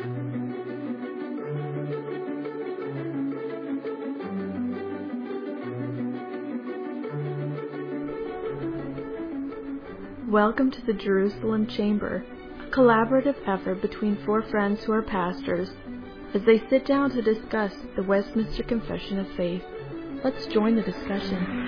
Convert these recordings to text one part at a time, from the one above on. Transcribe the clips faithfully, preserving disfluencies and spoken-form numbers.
Welcome to the Jerusalem Chamber, a collaborative effort between four friends who are pastors as they sit down to discuss the Westminster Confession of Faith. Let's join the discussion.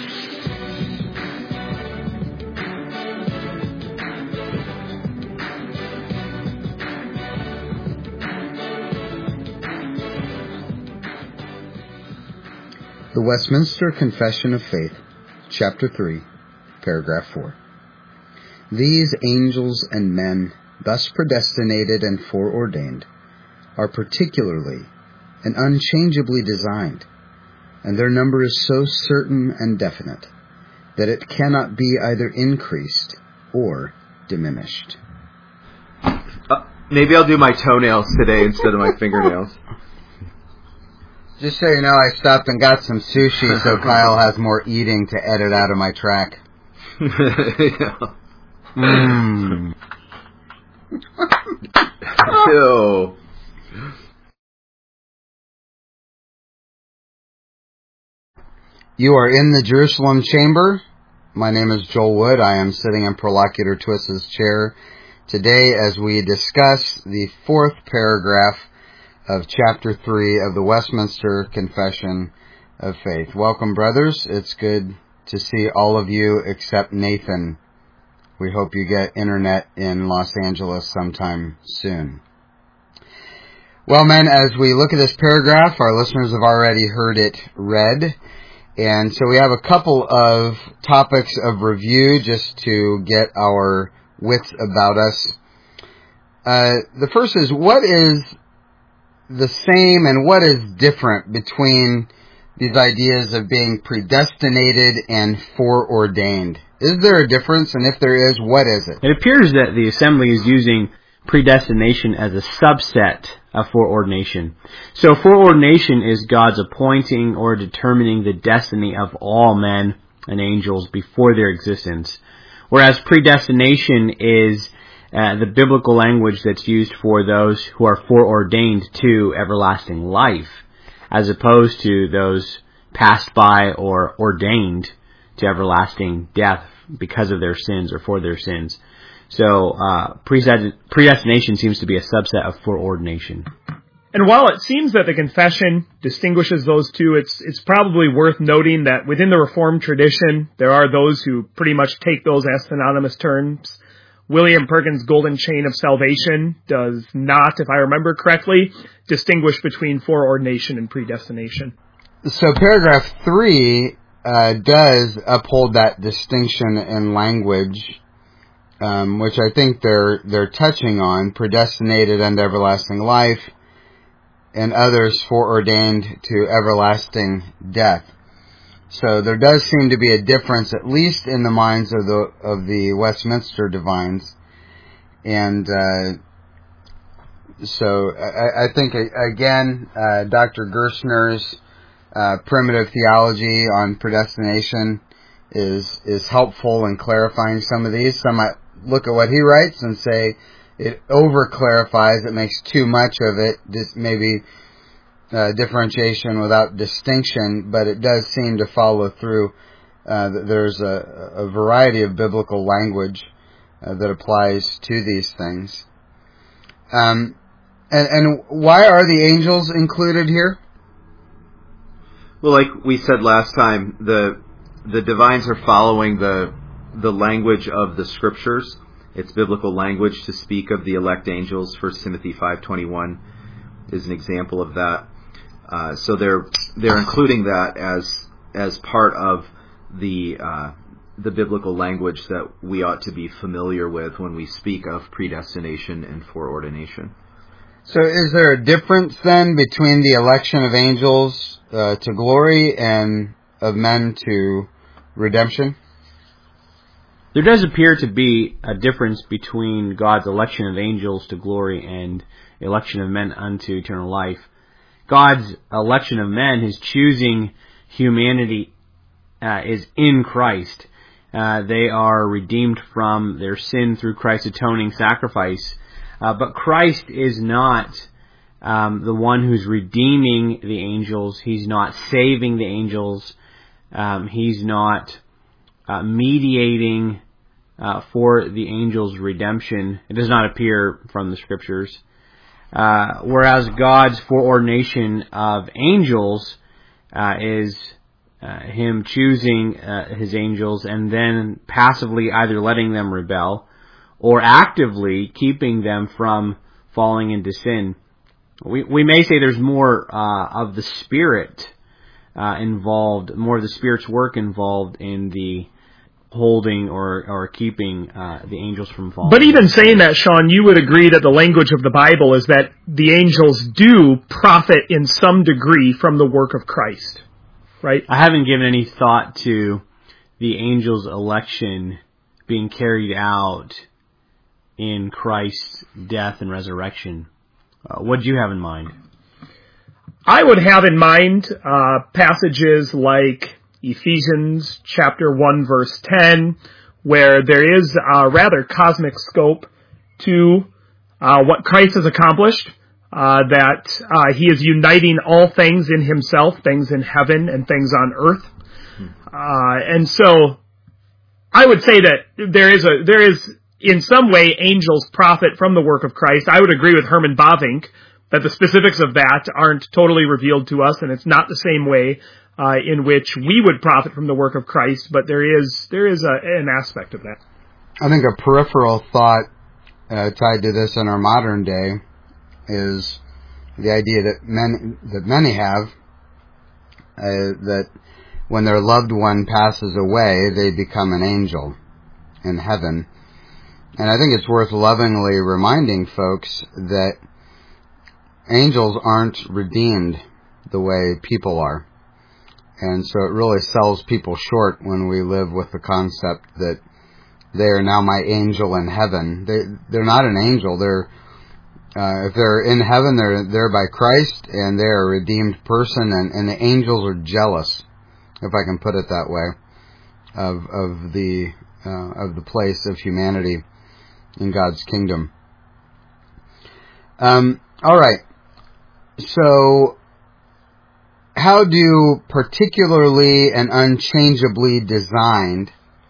The Westminster Confession of Faith, Chapter three, Paragraph four. These angels and men, thus predestinated and foreordained, are particularly and unchangeably designed, and their number is so certain and definite that it cannot be either increased or diminished. Uh, maybe I'll do my toenails today instead of my fingernails. Just so you know, I stopped and got some sushi so Kyle has more eating to edit out of my track. Yeah. Mmm. Ew. You are in the Jerusalem Chamber. My name is Joel Wood. I am sitting in Prolocutor Twist's chair today as we discuss the fourth paragraph of Chapter three of the Westminster Confession of Faith. Welcome, brothers. It's good to see all of you except Nathan. We hope you get internet in Los Angeles sometime soon. Well, men, as we look at this paragraph, our listeners have already heard it read. And so we have a couple of topics of review just to get our wits about us. Uh, the first is, what is the same and what is different between these ideas of being predestinated and foreordained? Is there a difference? And if there is, what is it? It appears that the assembly is using predestination as a subset of foreordination. So foreordination is God's appointing or determining the destiny of all men and angels before their existence. Whereas predestination is uh, the biblical language that's used for those who are foreordained to everlasting life, as opposed to those passed by or ordained to everlasting death because of their sins or for their sins. So uh, predestination seems to be a subset of foreordination. And while it seems that the confession distinguishes those two, it's it's probably worth noting that within the Reformed tradition, there are those who pretty much take those as synonymous terms. William Perkins' Golden Chain of Salvation does not, if I remember correctly, distinguish between foreordination and predestination. So paragraph three uh, does uphold that distinction in language, um, which I think they're they're touching on: predestinated unto everlasting life, and others foreordained to everlasting death. So there does seem to be a difference, at least in the minds of the of the Westminster divines, and uh, so I, I think again, uh, Doctor Gerstner's uh, primitive theology on predestination is is helpful in clarifying some of these. Some might look at what he writes and say it over clarifies, it makes too much of it, just maybe uh, differentiation without distinction, but it does seem to follow through. Uh, there's a, a variety of biblical language uh, that applies to these things. Um, and, and why are the angels included here? Well, like we said last time, the the divines are following the the language of the scriptures. It's biblical language to speak of the elect angels. First Timothy five twenty-one is an example of that. Uh, so they're they're including that as as part of the uh, the biblical language that we ought to be familiar with when we speak of predestination and foreordination. So is there a difference then between the election of angels uh, to glory and of men to redemption? There does appear to be a difference between God's election of angels to glory and election of men unto eternal life. God's election of men, his choosing humanity, uh, is in Christ. Uh, they are redeemed from their sin through Christ's atoning sacrifice. Uh, but Christ is not um, the one who's redeeming the angels. He's not saving the angels. Um, he's not uh, mediating uh, for the angels' redemption. It does not appear from the Scriptures. Uh, whereas God's foreordination of angels uh, is uh, Him choosing uh, His angels and then passively either letting them rebel or actively keeping them from falling into sin. We we may say there's more uh, of the Spirit uh, involved, more of the Spirit's work involved in the holding or, or keeping uh, the angels from falling. But even saying that, Sean, you would agree that the language of the Bible is that the angels do profit in some degree from the work of Christ, right? I haven't given any thought to the angels' election being carried out in Christ's death and resurrection. Uh, what do you have in mind? I would have in mind uh, passages like Ephesians chapter one verse ten, where there is a rather cosmic scope to uh, what Christ has accomplished, uh, that uh, He is uniting all things in Himself, things in heaven and things on earth. Uh, and so I would say that there is a, there is in some way angels profit from the work of Christ. I would agree with Herman Bavinck that the specifics of that aren't totally revealed to us, and it's not the same way Uh, in which we would profit from the work of Christ, but there is there is a, an aspect of that. I think a peripheral thought uh, tied to this in our modern day is the idea that many that many have uh, that when their loved one passes away, they become an angel in heaven. And I think it's worth lovingly reminding folks that angels aren't redeemed the way people are. And so it really sells people short when we live with the concept that they are now my angel in heaven. They, they're not an angel. They're, uh, if they're in heaven, they're there by Christ, and they're a redeemed person, and, and the angels are jealous, if I can put it that way, of, of the, uh, of the place of humanity in God's kingdom. Um, all right. So, how do particularly and unchangeably designed,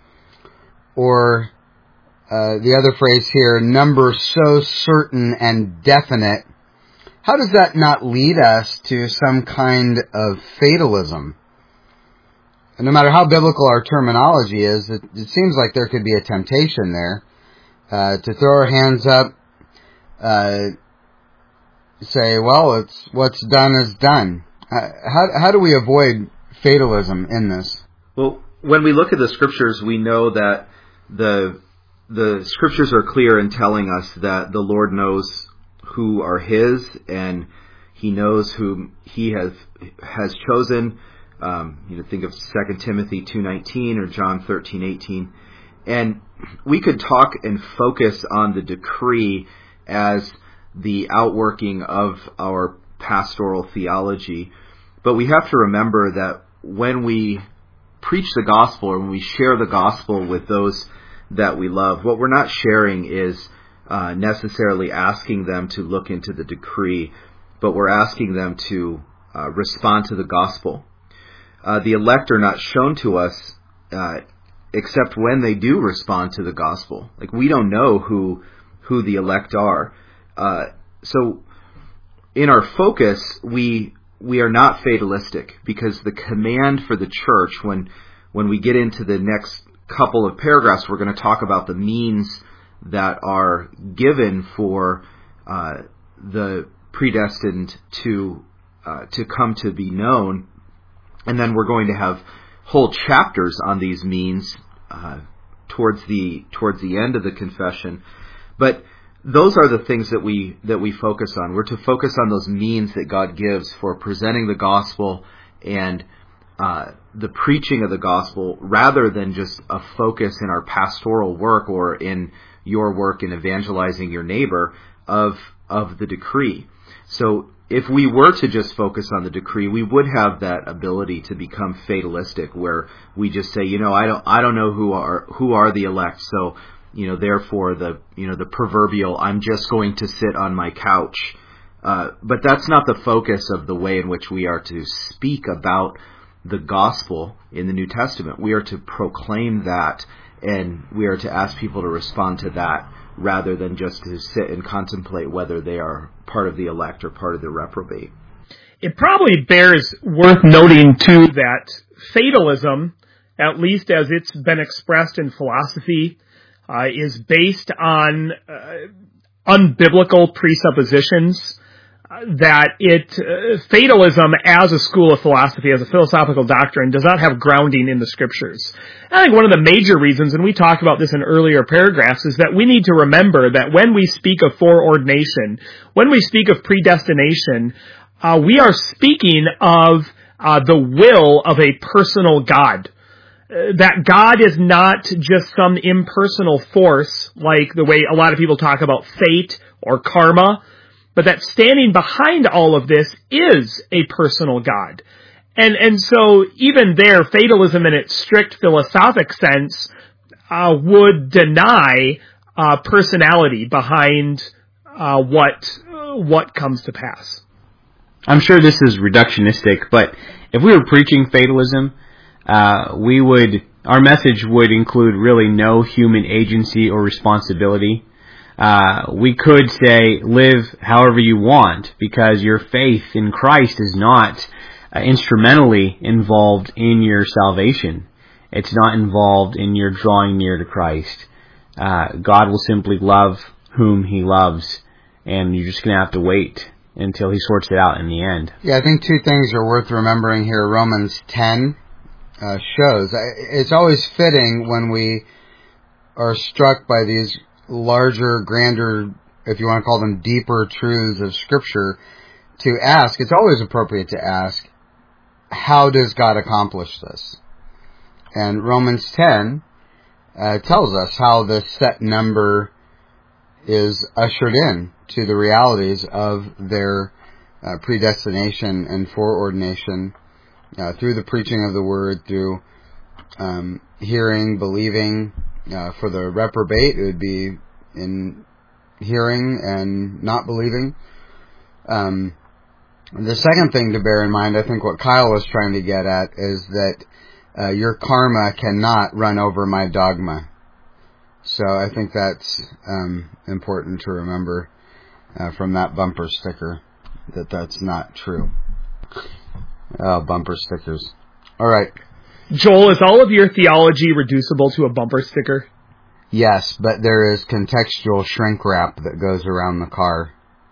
or uh, the other phrase here, numbers so certain and definite, how does that not lead us to some kind of fatalism? And no matter how biblical our terminology is, it, it seems like there could be a temptation there uh, to throw our hands up, uh, say, well, it's what's done is done. How how do we avoid fatalism in this? Well, when we look at the Scriptures, we know that the the Scriptures are clear in telling us that the Lord knows who are His, and He knows whom He has has chosen. Um, you know, think of Second Timothy two nineteen or John thirteen eighteen, and we could talk and focus on the decree as the outworking of our pastoral theology. But we have to remember that when we preach the gospel, or when we share the gospel with those that we love, what we're not sharing is uh, necessarily asking them to look into the decree, but we're asking them to uh, respond to the gospel. Uh, the elect are not shown to us uh, except when they do respond to the gospel. Like, we don't know who who the elect are. Uh, so in our focus, we we are not fatalistic, because the command for the church, when when we get into the next couple of paragraphs, we're going to talk about the means that are given for uh, the predestined to uh, to come to be known, and then we're going to have whole chapters on these means uh, towards the towards the end of the confession. But those are the things that we that we focus on. We're to focus on those means that God gives for presenting the gospel and uh, the preaching of the gospel, rather than just a focus in our pastoral work or in your work in evangelizing your neighbor of of the decree. So if we were to just focus on the decree, we would have that ability to become fatalistic, where we just say, you know, I don't I don't know who are who are the elect, so you know, therefore the, you know, the proverbial, I'm just going to sit on my couch. Uh, but that's not the focus of the way in which we are to speak about the gospel in the New Testament. We are to proclaim that, and we are to ask people to respond to that rather than just to sit and contemplate whether they are part of the elect or part of the reprobate. It probably bears worth noting, too, that fatalism, at least as it's been expressed in philosophy, uh, is based on uh, unbiblical presuppositions. That it, uh, fatalism as a school of philosophy, as a philosophical doctrine, does not have grounding in the scriptures. I think one of the major reasons, and we talked about this in earlier paragraphs, is that we need to remember that when we speak of foreordination, when we speak of predestination, uh, we are speaking of uh, the will of a personal God. Uh, that God is not just some impersonal force like the way a lot of people talk about fate or karma, but that standing behind all of this is a personal God. And and so even there, fatalism in its strict philosophic sense uh, would deny uh, personality behind uh, what uh, what comes to pass. I'm sure this is reductionistic, but if we were preaching fatalism, uh, we would our message would include really no human agency or responsibility. Uh, we could say, live however you want, because your faith in Christ is not uh, instrumentally involved in your salvation. It's not involved in your drawing near to Christ. Uh, God will simply love whom He loves, and you're just going to have to wait until He sorts it out in the end. Yeah, I think two things are worth remembering here. Romans ten uh, shows. It's always fitting when we are struck by these larger, grander, if you want to call them deeper truths of Scripture, to ask, it's always appropriate to ask, how does God accomplish this? And Romans ten uh, tells us how the set number is ushered in to the realities of their uh, predestination and foreordination uh, through the preaching of the Word, through um, hearing, believing. Uh, for the reprobate, it would be in hearing and not believing. Um, the second thing to bear in mind, I think what Kyle was trying to get at, is that uh, your karma cannot run over my dogma. So I think that's um, important to remember uh, from that bumper sticker, that that's not true. Oh, bumper stickers. All right. Joel, is all of your theology reducible to a bumper sticker? Yes, but there is contextual shrink wrap that goes around the car.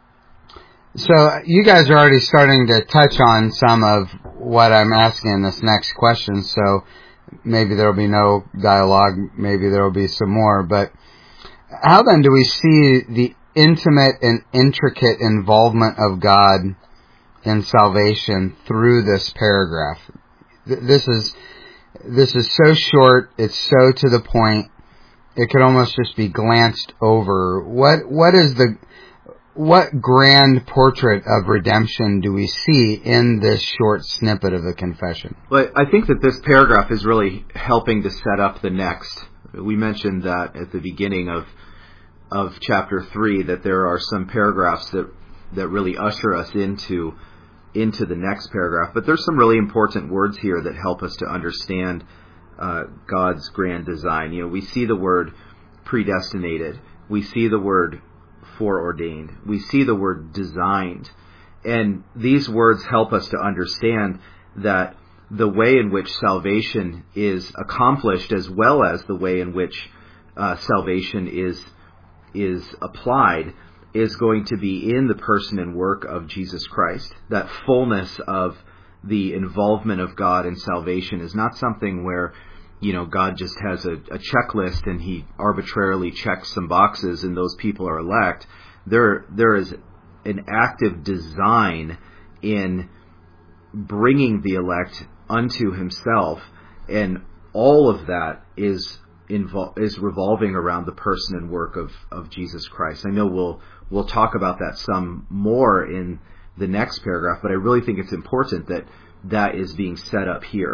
So you guys are already starting to touch on some of what I'm asking in this next question, so maybe there will be no dialogue, maybe there will be some more, but how then do we see the intimate and intricate involvement of God in salvation through this paragraph? This is... This is so short, it's so to the point, it could almost just be glanced over. What what is the what grand portrait of redemption do we see in this short snippet of the confession? Well, I think that this paragraph is really helping to set up the next. We mentioned that at the beginning of of chapter three, that there are some paragraphs that that really usher us into into the next paragraph. But there's some really important words here that help us to understand uh, God's grand design. You know, we see the word predestinated. We see the word foreordained. We see the word designed. And these words help us to understand that the way in which salvation is accomplished, as well as the way in which uh, salvation is is applied, is going to be in the person and work of Jesus Christ. That fullness of the involvement of God in salvation is not something where, you know, God just has a, a checklist and He arbitrarily checks some boxes and those people are elect. There, there is an active design in bringing the elect unto Himself, and all of that is invol- is revolving around the person and work of, of Jesus Christ. I know we'll We'll talk about that some more in the next paragraph, but I really think it's important that that is being set up here.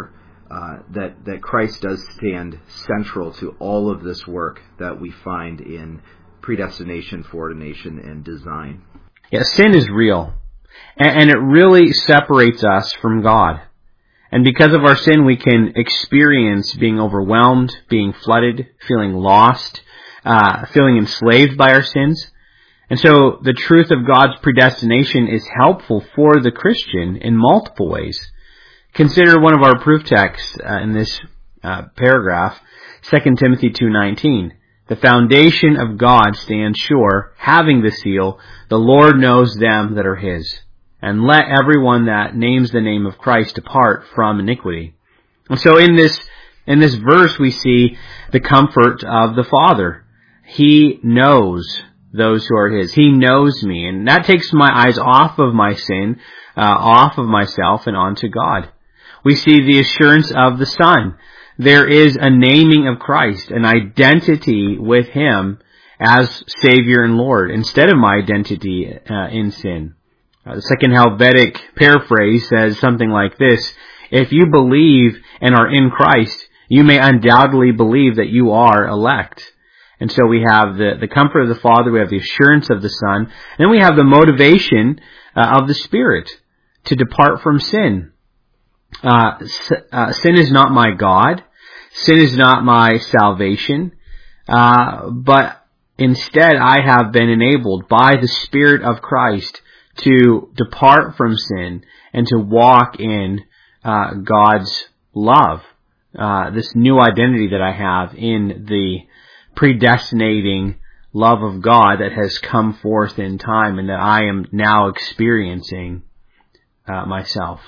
uh, that, that Christ does stand central to all of this work that we find in predestination, foreordination, and design. Yeah, sin is real, and, and it really separates us from God. And because of our sin, we can experience being overwhelmed, being flooded, feeling lost, uh, feeling enslaved by our sins. And so the truth of God's predestination is helpful for the Christian in multiple ways. Consider one of our proof texts uh, in this uh, paragraph, Second Timothy two nineteen. The foundation of God stands sure, having the seal, the Lord knows them that are his. And let everyone that names the name of Christ depart from iniquity. And so in this, in this verse we see the comfort of the Father. He knows those who are his. He knows me. And that takes my eyes off of my sin, uh, off of myself and onto God. We see the assurance of the Son. There is a naming of Christ, an identity with him as Savior and Lord, instead of my identity uh, in sin. Uh, the Second Helvetic paraphrase says something like this: if you believe and are in Christ, you may undoubtedly believe that you are elect. And so we have the, the comfort of the Father, we have the assurance of the Son, and then we have the motivation uh, of the Spirit to depart from sin. Uh, uh, sin is not my God. Sin is not my salvation. Uh, but instead I have been enabled by the Spirit of Christ to depart from sin and to walk in uh, God's love. Uh, this new identity that I have in the predestinating love of God that has come forth in time and that I am now experiencing uh, myself.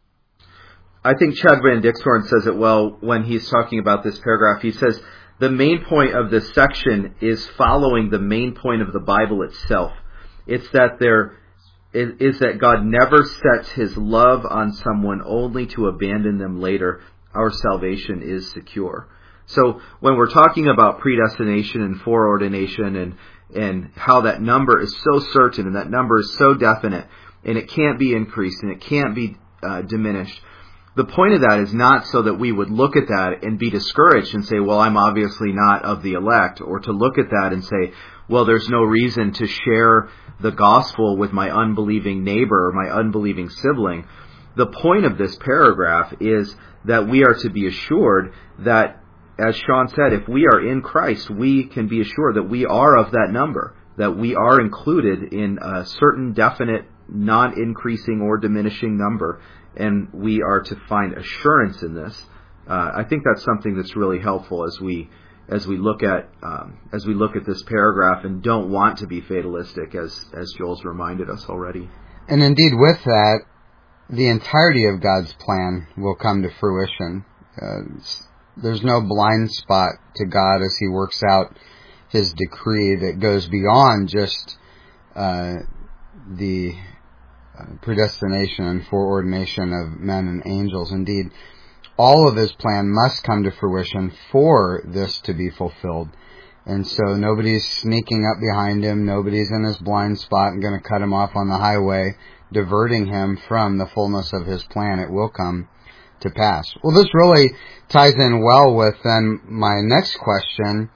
I think Chad Van Dixhorn says it well when he's talking about this paragraph. He says, the main point of this section is following the main point of the Bible itself. It's that there is that God never sets his love on someone only to abandon them later. Our salvation is secure. So when we're talking about predestination and foreordination and, and how that number is so certain and that number is so definite and it can't be increased and it can't be uh, diminished, the point of that is not so that we would look at that and be discouraged and say, well, I'm obviously not of the elect, or to look at that and say, well, there's no reason to share the gospel with my unbelieving neighbor or my unbelieving sibling. The point of this paragraph is that we are to be assured that, as Sean said, if we are in Christ, we can be assured that we are of that number, that we are included in a certain definite, non-increasing or diminishing number, and we are to find assurance in this. Uh, I think that's something that's really helpful as we as we look at um, as we look at this paragraph and don't want to be fatalistic, as as Joel's reminded us already. And indeed, with that, the entirety of God's plan will come to fruition. Uh, there's no blind spot to God as he works out his decree that goes beyond just uh, the predestination and foreordination of men and angels. Indeed, all of his plan must come to fruition for this to be fulfilled. And so nobody's sneaking up behind him, nobody's in his blind spot and going to cut him off on the highway, diverting him from the fullness of his plan. It will come to pass. Well, this really ties in well with then my next question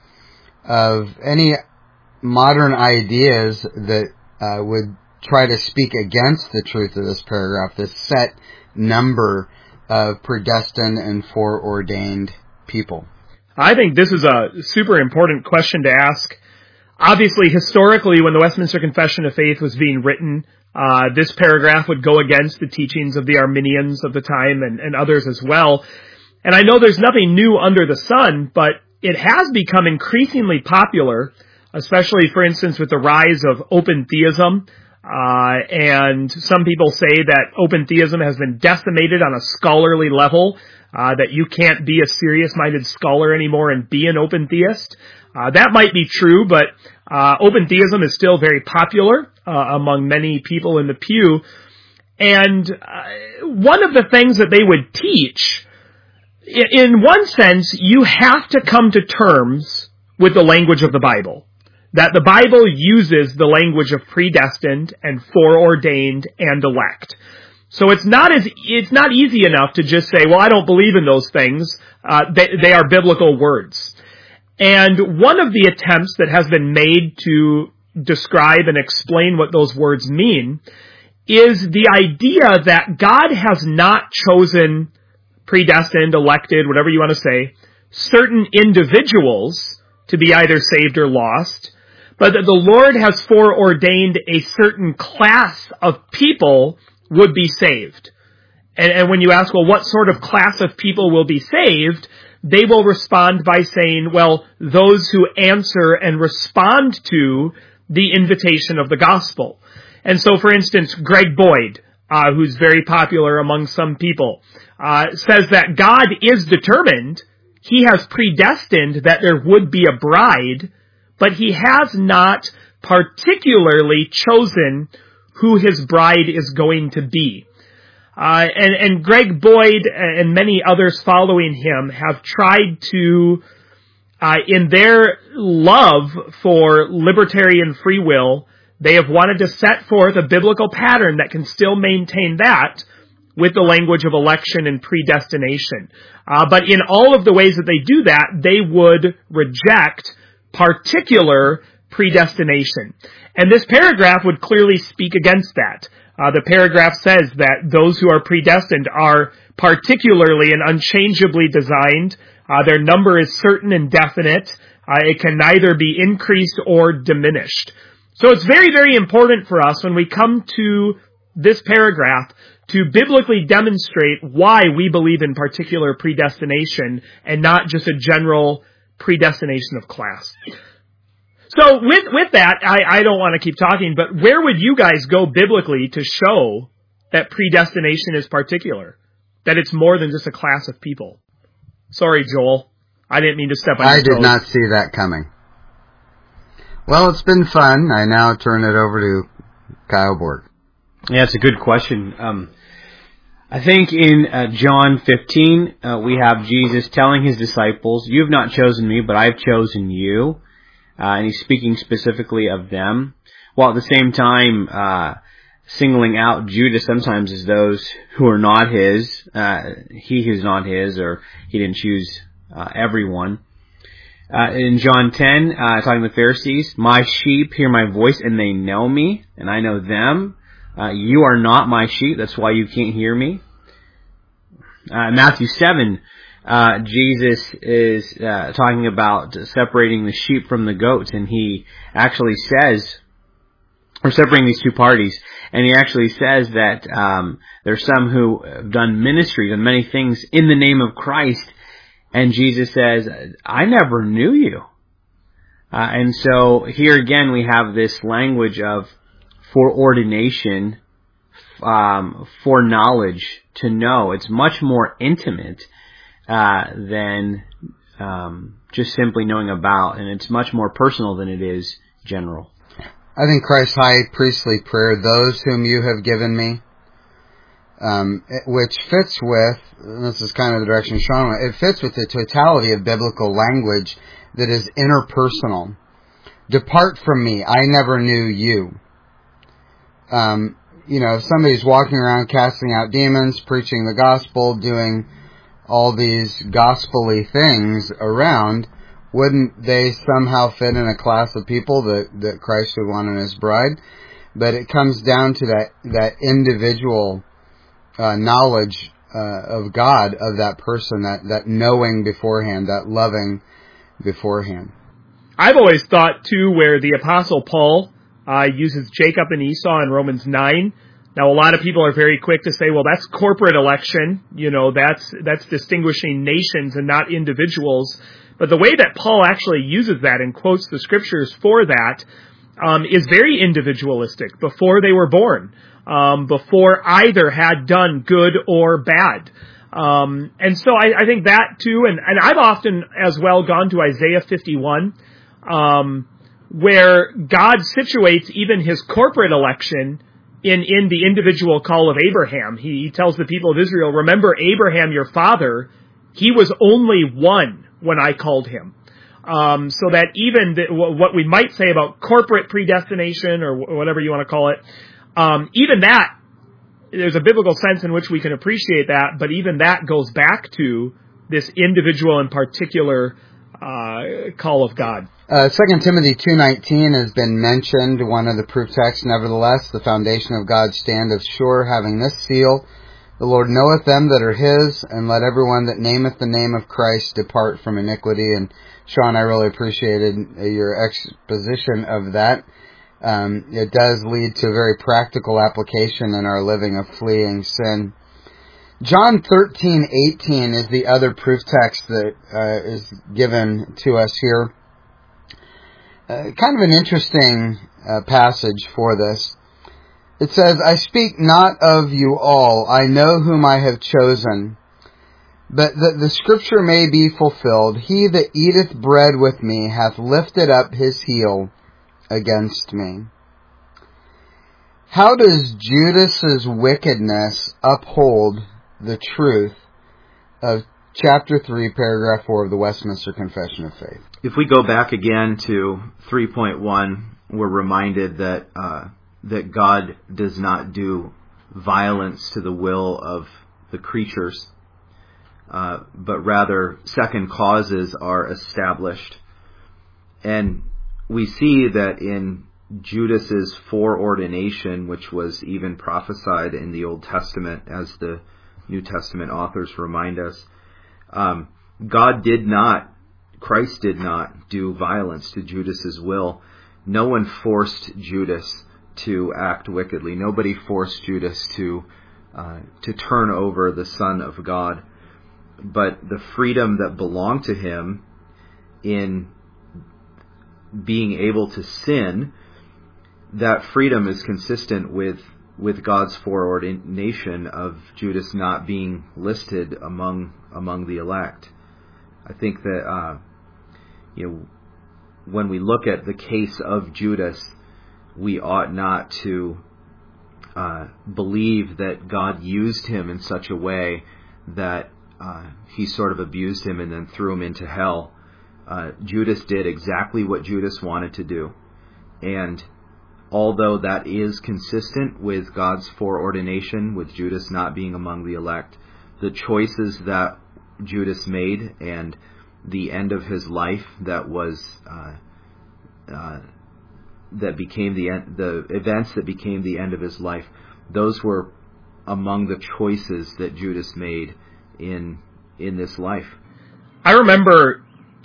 of any modern ideas that uh, would try to speak against the truth of this paragraph, this set number of predestined and foreordained people. I think this is a super important question to ask. Obviously, historically, when the Westminster Confession of Faith was being written, uh, this paragraph would go against the teachings of the Arminians of the time and, and others as well. And I know there's nothing new under the sun, but it has become increasingly popular, especially, for instance, with the rise of open theism. Uh, and some people say that open theism has been decimated on a scholarly level, uh, that you can't be a serious-minded scholar anymore and be an open theist. Uh, that might be true, but uh, open theism is still very popular uh, among many people in the pew. And uh, one of the things that they would teach, in one sense, you have to come to terms with the language of the Bible. That the Bible uses the language of predestined and foreordained and elect. So it's not as it's not easy enough to just say, well, I don't believe in those things. Uh, they, they are biblical words. And one of the attempts that has been made to describe and explain what those words mean is the idea that God has not chosen, predestined, elected, whatever you want to say, certain individuals to be either saved or lost, but that the Lord has foreordained a certain class of people would be saved. And, and when you ask, well, what sort of class of people will be saved, they will respond by saying, well, those who answer and respond to the invitation of the gospel. And so, for instance, Greg Boyd, uh, who's very popular among some people, uh, says that God is determined. He has predestined that there would be a bride, but he has not particularly chosen who his bride is going to be. Uh, and, and Greg Boyd and many others following him have tried to, uh, in their love for libertarian free will, they have wanted to set forth a biblical pattern that can still maintain that with the language of election and predestination. Uh, but in all of the ways that they do that, they would reject particular predestination. And this paragraph would clearly speak against that. Uh, the paragraph says that those who are predestined are particularly and unchangeably designed. Uh, their number is certain and definite. Uh, it can neither be increased or diminished. So it's very, very important for us when we come to this paragraph to biblically demonstrate why we believe in particular predestination and not just a general predestination of class. So with with that, I, I don't want to keep talking, but where would you guys go biblically to show that predestination is particular? That it's more than just a class of people? Sorry, Joel. I didn't mean to step on your toes. I did not see that coming. Well, it's been fun. I now turn it over to Kyle Borg. Yeah, it's a good question. Um, I think in uh, John fifteen, uh, we have Jesus telling his disciples, "You have not chosen me, but I have chosen you." Uh, and he's speaking specifically of them, while at the same time uh, singling out Judas sometimes as those who are not his, uh, he who's not his, or he didn't choose uh, everyone. Uh, in John ten, uh, talking to the Pharisees, "My sheep hear my voice and they know me, and I know them. Uh, you are not my sheep, that's why you can't hear me." Uh, Matthew seven, uh, Jesus is uh, talking about separating the sheep from the goats, and he actually says, or separating these two parties, and he actually says that um, there's some who have done ministry, done many things in the name of Christ, and Jesus says, "I never knew you." Uh, and so here again we have this language of foreordination, um, foreknowledge, to know. It's much more intimate uh, than um, just simply knowing about, and it's much more personal than it is general. I think Christ's high priestly prayer, "Those whom you have given me," um, which fits with, and this is kind of the direction Sean went, it fits with the totality of biblical language that is interpersonal. "Depart from me, I never knew you." Um, you know, if somebody's walking around casting out demons, preaching the gospel, doing all these gospel-y things around, wouldn't they somehow fit in a class of people that, that Christ would want in his bride? But it comes down to that, that individual uh, knowledge uh, of God, of that person, that, that knowing beforehand, that loving beforehand. I've always thought, too, where the Apostle Paul uh, uses Jacob and Esau in Romans nine. Now, a lot of people are very quick to say, well, that's corporate election. You know, that's that's distinguishing nations and not individuals. But the way that Paul actually uses that and quotes the scriptures for that um, is very individualistic. Before they were born, um, before either had done good or bad. Um, and so I, I think that too, and, and I've often as well gone to Isaiah fifty-one, um, where God situates even his corporate election in, in the individual call of Abraham. He, he tells the people of Israel, "Remember Abraham your father, he was only one when I called him." Um, so that even the, what we might say about corporate predestination, or whatever you want to call it, um, even that there's a biblical sense in which we can appreciate that, but even that goes back to this individual and particular uh, call of God. Uh, Second Timothy two nineteen has been mentioned, one of the proof texts. Nevertheless, the foundation of God standeth sure, having this seal, the Lord knoweth them that are his, and let everyone that nameth the name of Christ depart from iniquity. And Sean, I really appreciated your exposition of that. Um, it does lead to a very practical application in our living of fleeing sin. John thirteen eighteen is the other proof text that uh, is given to us here. Uh, kind of an interesting uh, passage for this. It says, I speak not of you all, I know whom I have chosen, but that the scripture may be fulfilled, he that eateth bread with me hath lifted up his heel against me. How does Judas's wickedness uphold the truth of chapter three, paragraph four of the Westminster Confession of Faith? If we go back again to three point one, we're reminded that uh, that God does not do violence to the will of the creatures, uh, but rather second causes are established. And we see that in Judas's foreordination, which was even prophesied in the Old Testament, as the New Testament authors remind us, um, God did not, Christ did not do violence to Judas's will. No one forced Judas to act wickedly. Nobody forced Judas to uh, to turn over the Son of God. But the freedom that belonged to him in being able to sin, that freedom is consistent with with God's foreordination of Judas not being listed among among the elect. I think that uh, you know, when we look at the case of Judas, we ought not to uh, believe that God used him in such a way that uh, he sort of abused him and then threw him into hell. Uh, Judas did exactly what Judas wanted to do. And although that is consistent with God's foreordination, with Judas not being among the elect, the choices that Judas made and the end of his life that was uh, uh, that became the end, the events that became the end of his life, those were among the choices that Judas made in in this life. I remember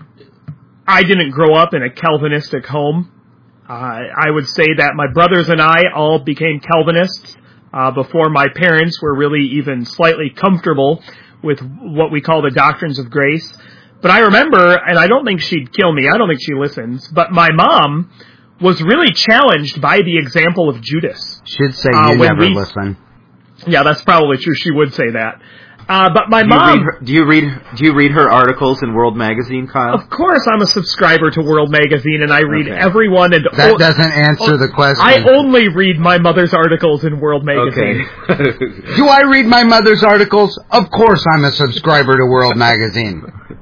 I didn't grow up in a Calvinistic home. Uh, I would say that my brothers and I all became Calvinists uh, before my parents were really even slightly comfortable with what we call the doctrines of grace. But I remember, and I don't think she'd kill me, I don't think she listens, but my mom was really challenged by the example of Judas. She'd say uh, you never we, listen. Yeah, that's probably true. She would say that. Uh, but my do mom... You her, do you read Do you read her articles in World Magazine, Kyle? Of course I'm a subscriber to World Magazine, and I read okay. every one. And that o- doesn't answer o- the question. I only read my mother's articles in World Magazine. Okay. Do I read my mother's articles? Of course I'm a subscriber to World Magazine.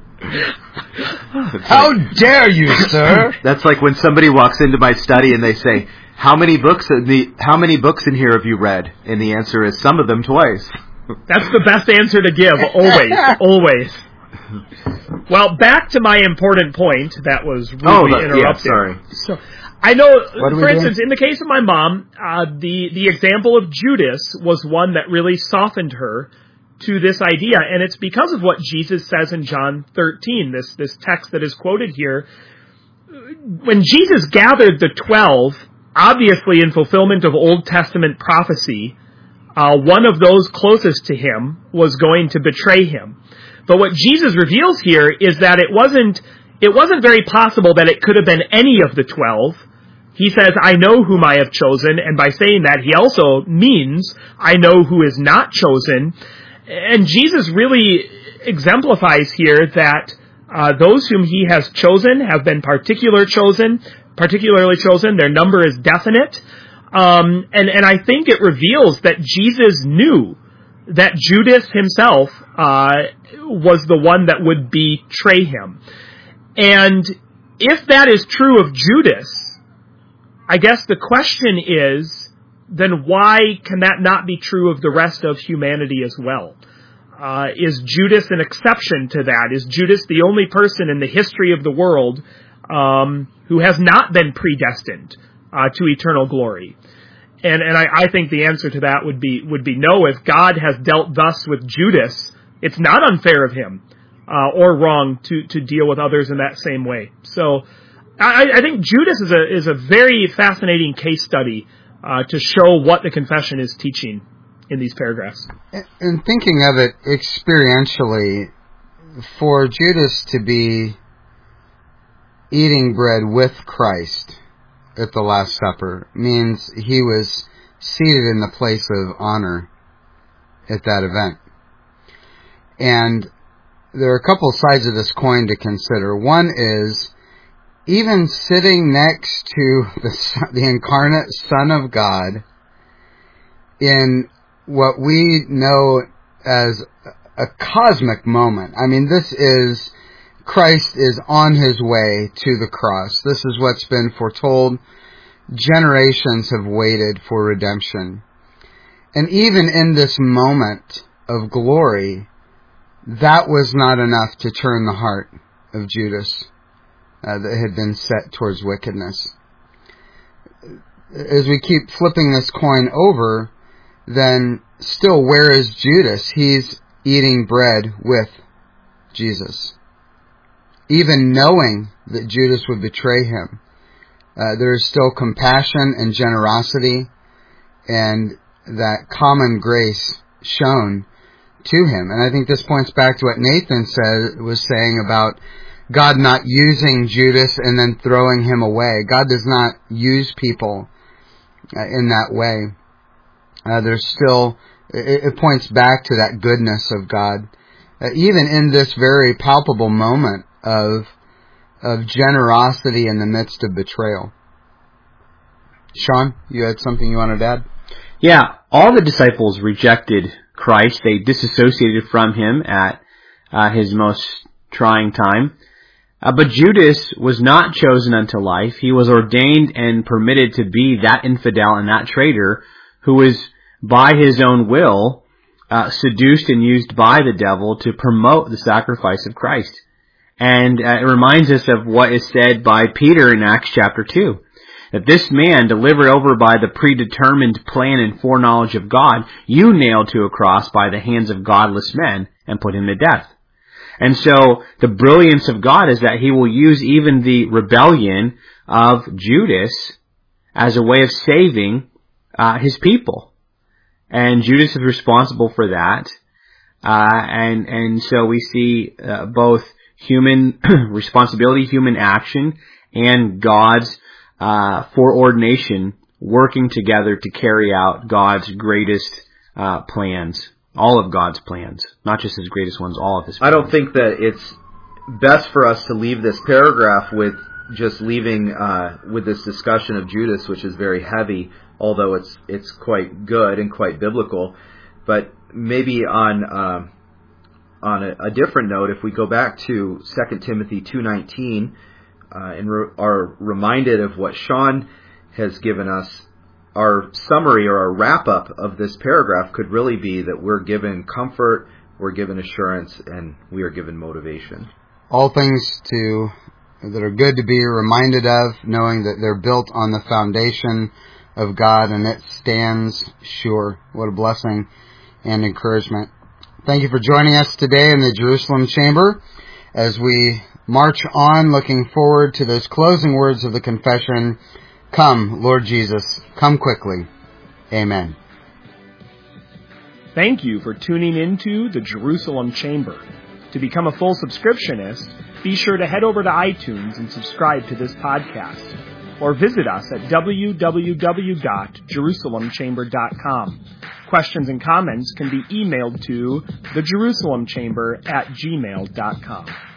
How dare you, sir? That's like when somebody walks into my study and they say, "How many books in the How many books in here have you read?" And the answer is, "Some of them twice." That's the best answer to give, always, always. Well, back to my important point that was rudely oh, the, interrupted. Yeah, sorry. So, I know, for doing? instance, in the case of my mom, uh, the, the example of Judas was one that really softened her to this idea, and it's because of what Jesus says in John thirteen, this, this text that is quoted here. When Jesus gathered the twelve, obviously in fulfillment of Old Testament prophecy, Uh, one of those closest to him was going to betray him. But what Jesus reveals here is that it wasn't, it wasn't very possible that it could have been any of the twelve. He says, I know whom I have chosen, and by saying that, he also means, I know who is not chosen. And Jesus really exemplifies here that uh, those whom he has chosen have been particular chosen, particularly chosen. Their number is definite. Um, and, and I think it reveals that Jesus knew that Judas himself uh, was the one that would betray him. And if that is true of Judas, I guess the question is, then why can that not be true of the rest of humanity as well? Uh, is Judas an exception to that? Is Judas the only person in the history of the world um, who has not been predestined uh, to eternal glory? And and I, I think the answer to that would be would be no. If God has dealt thus with Judas, it's not unfair of him uh, or wrong to, to deal with others in that same way. So I, I think Judas is a is a very fascinating case study uh, to show what the confession is teaching in these paragraphs. And thinking of it experientially, for Judas to be eating bread with Christ at the Last Supper means he was seated in the place of honor at that event. And there are a couple sides of this coin to consider. One is, even sitting next to the, the incarnate Son of God in what we know as a cosmic moment. I mean, this is, Christ is on his way to the cross. This is what's been foretold. Generations have waited for redemption. And even in this moment of glory, that was not enough to turn the heart of Judas uh, that had been set towards wickedness. As we keep flipping this coin over, then still, where is Judas? He's eating bread with Jesus. Even knowing that Judas would betray him, uh, there is still compassion and generosity and that common grace shown to him. And I think this points back to what Nathan said, was saying about God not using Judas and then throwing him away. God does not use people uh, in that way. Uh, there's still, it, it points back to that goodness of God. Uh, even in this very palpable moment of of generosity in the midst of betrayal. Sean, you had something you wanted to add? Yeah, all the disciples rejected Christ. They disassociated from him at uh, his most trying time. Uh, but Judas was not chosen unto life. He was ordained and permitted to be that infidel and that traitor who was, by his own will, uh, seduced and used by the devil to promote the sacrifice of Christ. And uh, it reminds us of what is said by Peter in Acts chapter two. That this man, delivered over by the predetermined plan and foreknowledge of God, you nailed to a cross by the hands of godless men and put him to death. And so the brilliance of God is that he will use even the rebellion of Judas as a way of saving uh, his people. And Judas is responsible for that. Uh, and, and so we see uh, both human responsibility, human action, and God's uh, foreordination working together to carry out God's greatest uh, plans. All of God's plans, not just his greatest ones, all of his plans. I don't think that it's best for us to leave this paragraph with just leaving uh, with this discussion of Judas, which is very heavy, although it's it's quite good and quite biblical. But maybe on uh, on a, a different note, if we go back to Second Timothy two nineteen uh, and re- are reminded of what Sean has given us, our summary or our wrap-up of this paragraph could really be that we're given comfort, we're given assurance, and we are given motivation. All things to that are good to be reminded of, knowing that they're built on the foundation of God and it stands sure. What a blessing and encouragement. Thank you for joining us today in the Jerusalem Chamber as we march on, looking forward to those closing words of the confession. Come, Lord Jesus, come quickly. Amen. Thank you for tuning into the Jerusalem Chamber. To become a full subscriptionist, be sure to head over to iTunes and subscribe to this podcast. Or visit us at w w w dot jerusalem chamber dot com. Questions and comments can be emailed to the jerusalem chamber at gmail dot com.